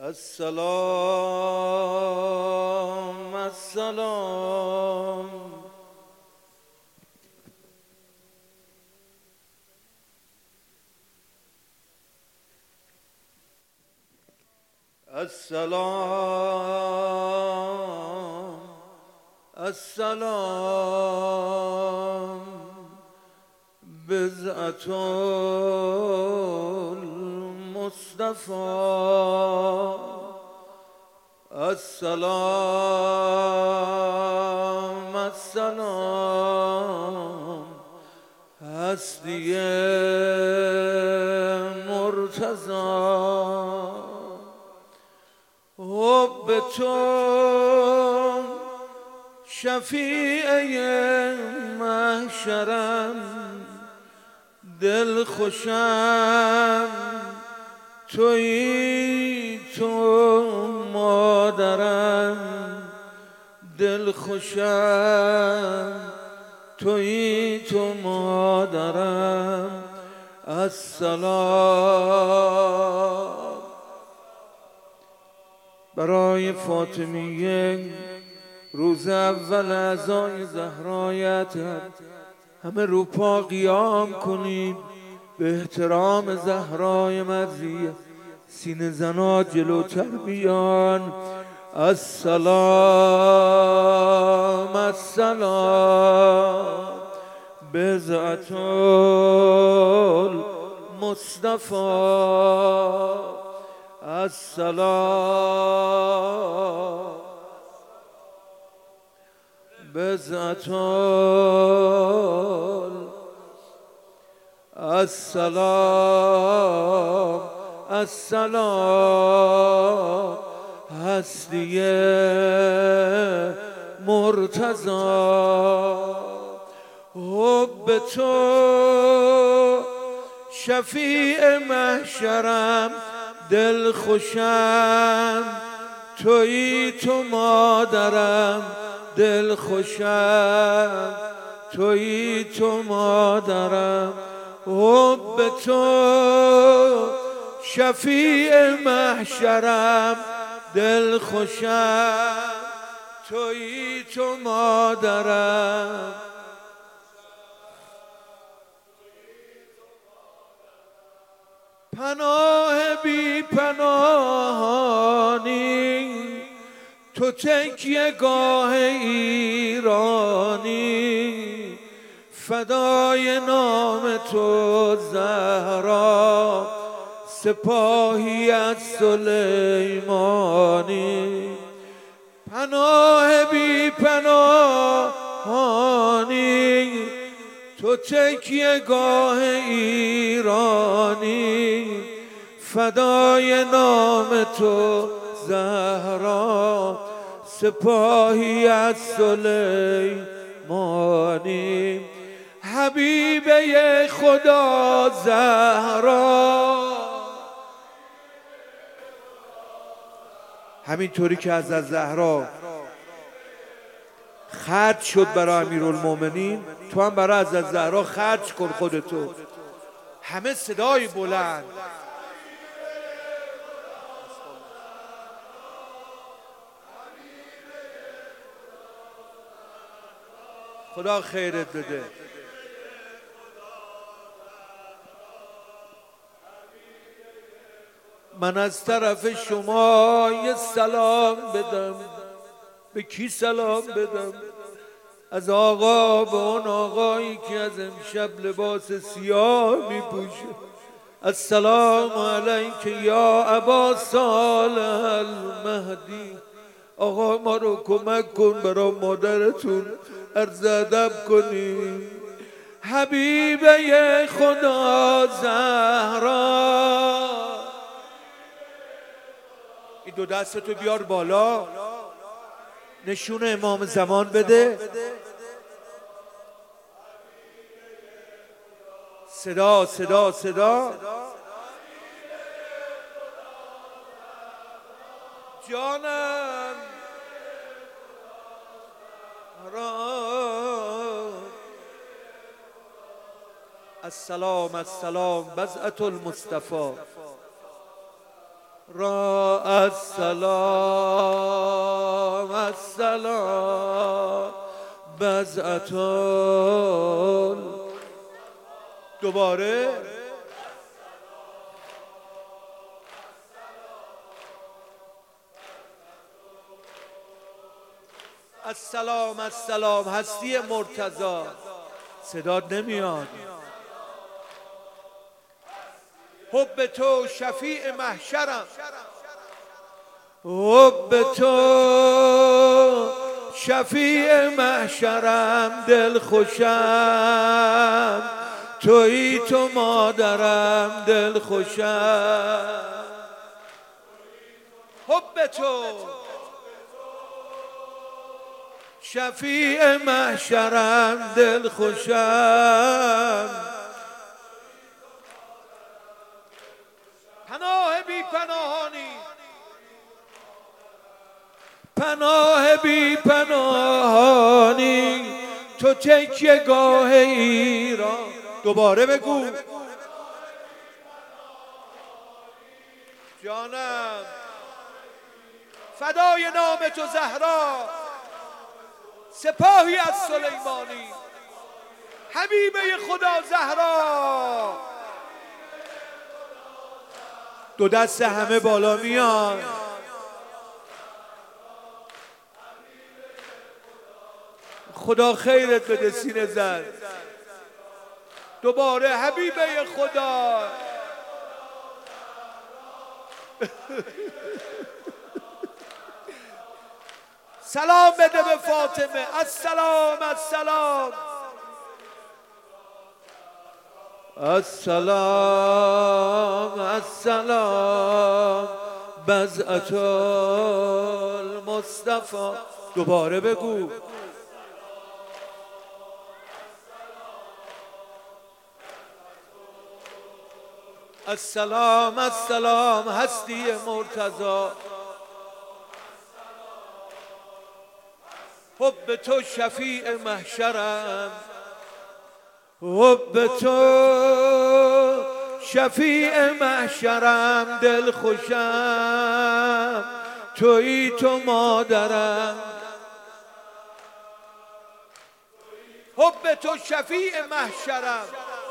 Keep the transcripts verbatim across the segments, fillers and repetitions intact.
السلام السلام السلام السلام بضعة المصطفى السلام السلام هستی مرتضی حب تو شفیع محشرم دل خوشم تویی تو مادرم دل خوشم تویی تو مادرم السلام برای فاطمیه روز اول اعضای زهرایت همه روپا قیام کنید به احترام زهرای مدزیه سینه زنا جلوتر بیان السلام السلام بضعة المصطفى السلام بضعة السلام السلام هستی مرتضی حب تو شفیع محشرم دل خوشم تویی تو مادرم دل خوشم تویی تو مادرم حب تو شفیع محشرم دل خوشم تویی تو مادرم پناه بی پناهانی تو تکیه گاه ایرانی فدای نام تو زهرا سپاهی از سلیمانی پناه بی پناهانی تو تکیه گاه ایرانی فدای نام تو زهرا سپاهی از سلیمانی حبیبه خدا زهرا همینطوری که از زهرا خرج شد برای امیرالمومنین تو هم برای از زهرا خرج کن خودتو همه صدای بلند خدا خیرت بده من از طرف شما یه سلام بدم به کی سلام بدم از آقا به اون آقایی که از امشب لباس سیاه می پوشه السلام علیک یا ابا صالح المهدی آقا ما رو کمک کن برای مادرتون عرض ادب کنی حبیبه خدا زهرا این دو دستتو بیار بالا نشون امام زمان بده صدا صدا صدا جانم السلام السلام بضعة المصطفى را السلام السلام بزعتون. دوباره السلام السلام. هستی مرتضی صدات نمیاد. حب تو شفیع محشرم، حب تو شفیع محشرم، دل خوشم تویی تو مادرم، دل خوشم. حب تو شفیع محشرم، دل خوشم. پناه بی پناهانی، پناه بی پناهانی، تو تکیه گاه ایران. دوباره بگو جانم. فدای نام تو زهرا، سپاهی از سلیمانی، حبیبه خدا زهرا. دو دست همه بالا میان. خدا خیرت بده سینه زد. دوباره حبیبه خدا. سلام بده به فاطمه. السلام السلام السلام السلام بزعت المصطفى. دوباره بگو السلام السلام. هستی مرتضی. حب تو شفیع محشرم، حب تو شفیع محشرم، دل خوشم تویی تو مادرم. حب تو شفیع محشرم،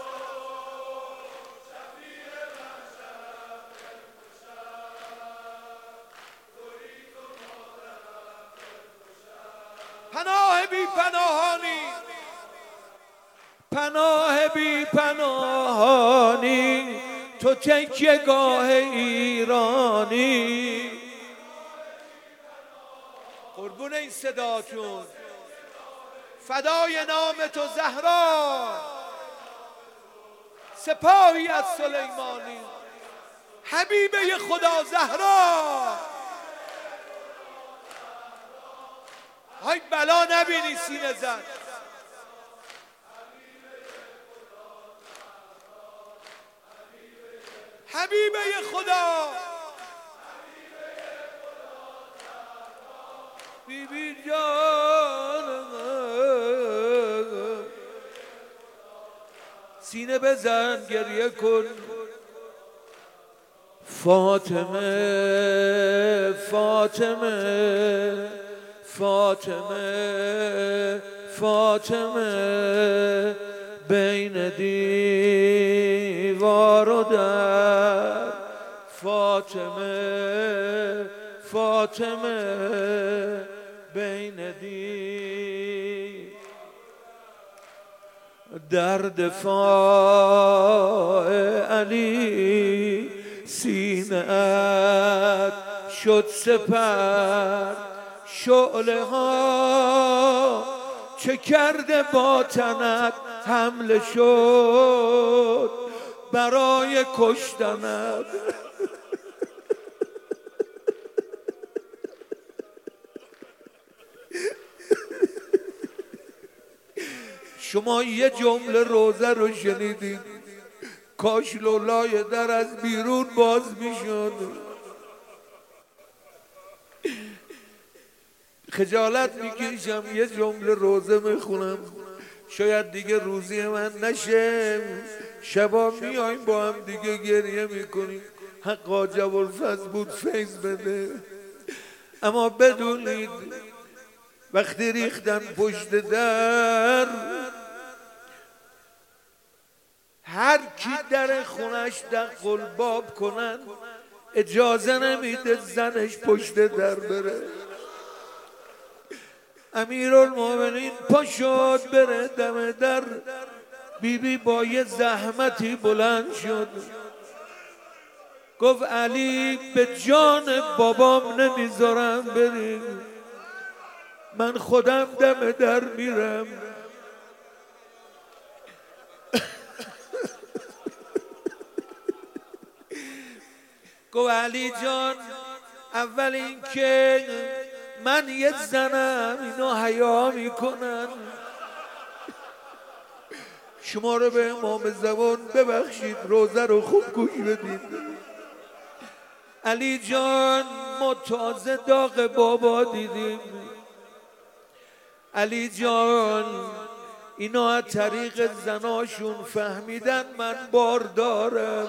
پناه بی پناهانی، پناه بی پناهانی، تو تکیه گاه ایرانی. قربون این صداتون. فدای نام تو زهرا، سپاهی از سلیمانی، حبیبه خدا زهرا. های بلا نبینی سینه زن. حبیبه خدا، بیبی جانم. سینه بزن گریه کن. فاطمه فاطمه فاطمه فاطمه، بین دیوار و در. فاطمه فاطمه، بین دی در دفاع علی، سینه‌ات شد سپر. شعله ها چه کرده با تنت، حمله شد برای کشتنت. شما یه جمله روزه رو شنیدید، کاش لولای در از بیرون باز میشد. خجالت میکشم یه جمله روزه میخونم، شاید دیگه روزی من نشه. شبا میایم با هم دیگه گریه میکنیم. حقا جوالفز بود فیض بده. اما بدونید وقتی ریختن پشت در، هر کی در خونش در قلباب کنن اجازه نمیده زنش پشت در بره. امیرالمومنین پا شد بره دم در، بی بی با یه زحمتی بلند شد، گفت علی به جان بابام نمیذارم بریم، من خودم دم در میرم. گفت علی جان اول این که من یه زنم اینا حیا میکنن، شما رو به امام زمان ببخشید روزه رو خوب گوش بدید. علی جان ما تازه داغ بابا دیدیم، علی جان اینا از طریق زناشون فهمیدن من بار دارم.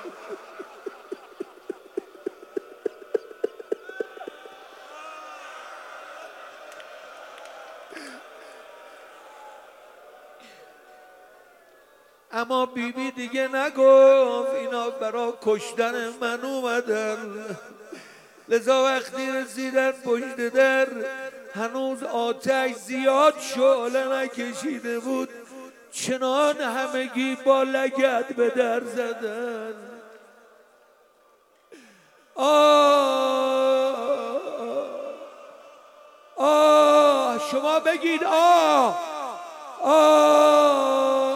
اما بیبی بی دیگه نگفت اینا برا کشتن من اومدن. لذا وقتی رسیدن پشت در هنوز آتش زیاد شعله نکشیده بود، چنان همگی با لگد به در زدن. آه آه شما بگید آه آه.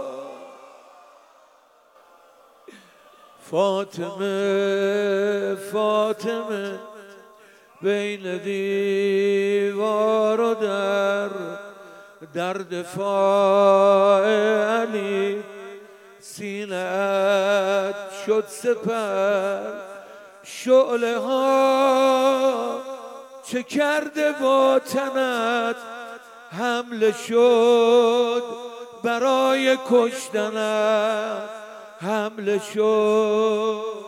فاطمه فاطمه بین دیوار و در، در دفاع علی سینه‌ات شد سپر. شعله ها چه کرده با تنت، حمله شد برای کشتنت، حمله شد.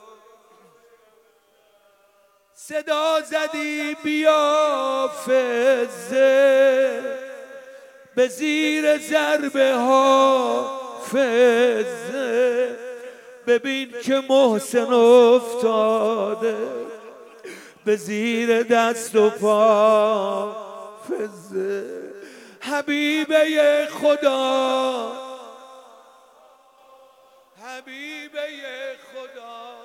صدا زدی بیا فزه، به زیر ضربه ها فزه. ببین که محسن افتاده به زیر دست و پا فزه. حبیبه خدا حبیبه خدا.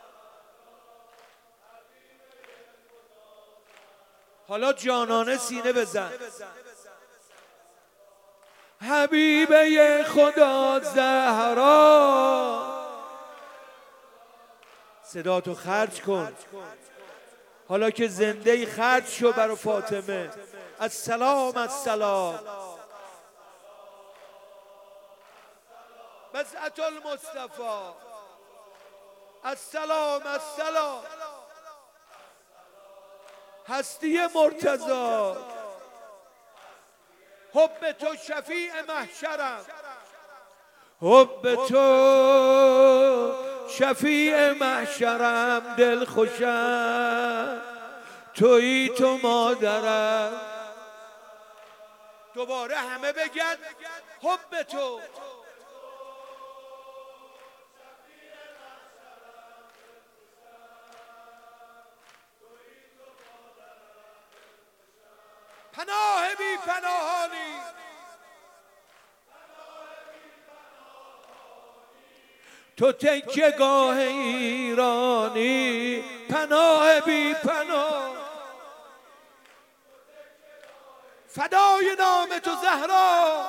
حالا جانانه سینه بزن. حبیبه خدا زهرا، صدا تو خرج کن. حالا که زنده ای خرج شو برای فاطمه. السلام السلام بسعت المصطفى. السلام السلام هستی مرتضی. حب تو شفیع محشرم، حب تو شفیع محشرم. دل خوشم تویی تو مادرم. دوباره همه بگن حب تو. پناه بی پناهانی، تو تکیه‌گاه ایرانی. پناه بی پناه، فدای نام تو زهرا.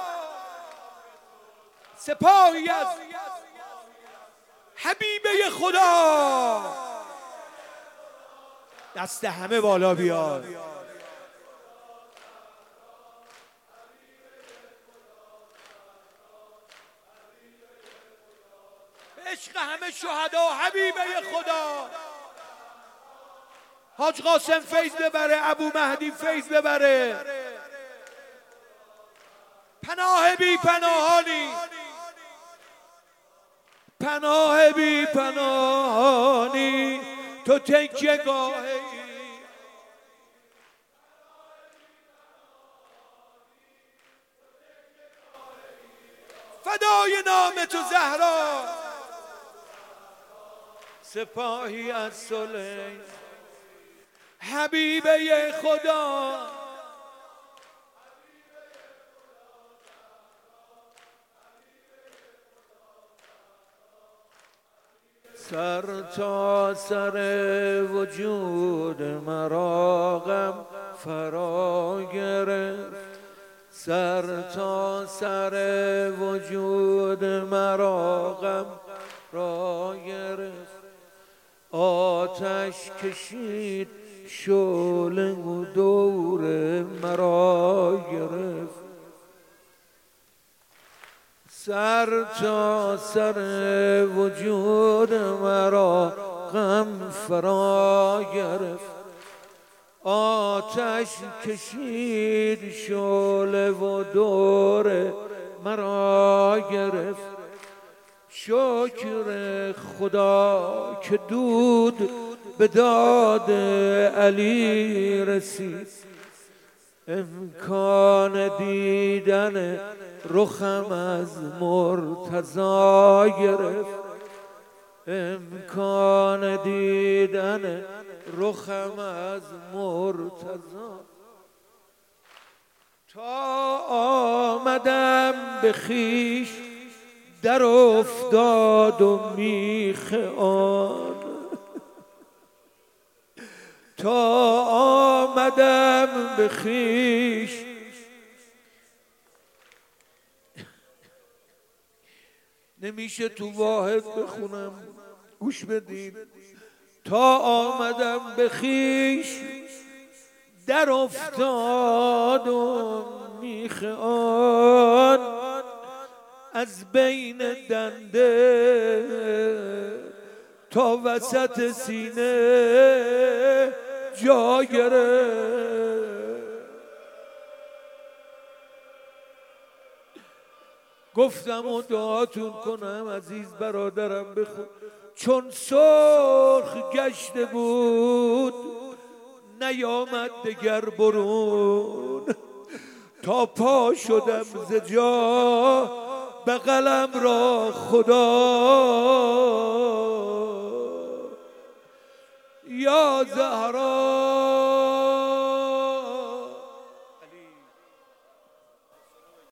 سپاهی از حبیبه خدا. دست همه بالا بیار. عشق همه شهدا حبیبه خدا. حاج قاسم فیض ببره، ابو مهدی فیض ببره. پناه بی پناهانی، پناه بی پناهانی تو تکیه گاهی، فدای نام تو زهرا سپاهی از سلیم، حبیبه خدا سر تا سر وجود مرا غم فرا گرفت، سر تا سر وجود مرا غم را گرفت، آتش کشید شعله و دور مرا گرفت، سر تا سر وجود مرا غم فرا گرفت، آتش کشید شعله و دور مرا گرفت، شکر خدا که دود به داد علی رسید، امکان دیدن رخم از مرتضی گرفت، امکان دیدن رخم از مرتضی، تا آمدم به خویش در افتاد و میخ آن، تا آمدم به خویش نمیشه تو واحد بخونم گوش بدید، تا آمدم به خویش در افتاد و میخ آن، از بین دنده تا وسط سینه جا گرفت، گفتم و دعاتون کنم عزیز برادرم بخون، چون سرخ گشته بود نیامد دگر برون، تا پا شدم ز جا بغلم را خدا، یا زهرا